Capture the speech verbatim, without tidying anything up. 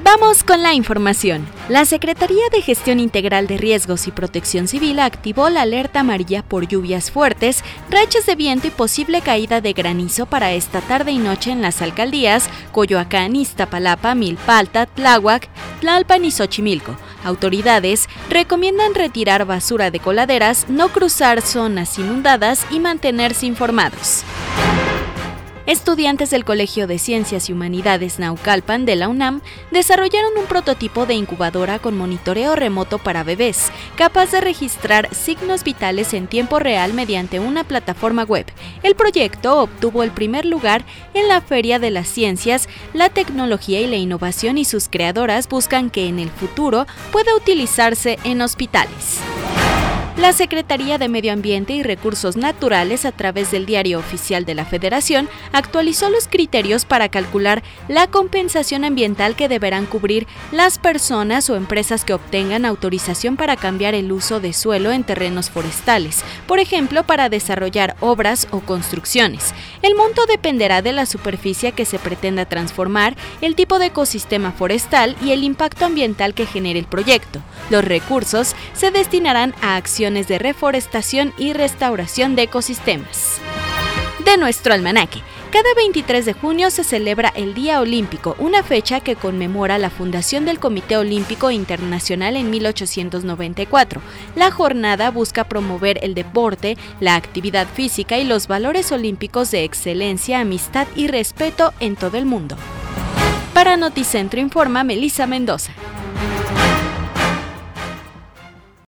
Vamos con la información. La Secretaría de Gestión Integral de Riesgos y Protección Civil activó la alerta amarilla por lluvias fuertes, rachas de viento y posible caída de granizo para esta tarde y noche en las alcaldías Coyoacán, Iztapalapa, Milpalta, Tláhuac, Tlalpan y Xochimilco. Autoridades recomiendan retirar basura de coladeras, no cruzar zonas inundadas y mantenerse informados. Estudiantes del Colegio de Ciencias y Humanidades Naucalpan de la UNAM desarrollaron un prototipo de incubadora con monitoreo remoto para bebés, capaz de registrar signos vitales en tiempo real mediante una plataforma web. El proyecto obtuvo el primer lugar en la Feria de las Ciencias, la Tecnología y la Innovación y sus creadoras buscan que en el futuro pueda utilizarse en hospitales. La Secretaría de Medio Ambiente y Recursos Naturales, a través del Diario Oficial de la Federación, actualizó los criterios para calcular la compensación ambiental que deberán cubrir las personas o empresas que obtengan autorización para cambiar el uso de suelo en terrenos forestales, por ejemplo, para desarrollar obras o construcciones. El monto dependerá de la superficie que se pretenda transformar, el tipo de ecosistema forestal y el impacto ambiental que genere el proyecto. Los recursos se destinarán a acciones de reforestación y restauración de ecosistemas. De nuestro almanaque. Cada veintitrés de junio se celebra el Día Olímpico, una fecha que conmemora la fundación del Comité Olímpico Internacional en mil ochocientos noventa y cuatro. La jornada busca promover el deporte, la actividad física y los valores olímpicos de excelencia, amistad y respeto en todo el mundo. Para Noticentro informa Melissa Mendoza.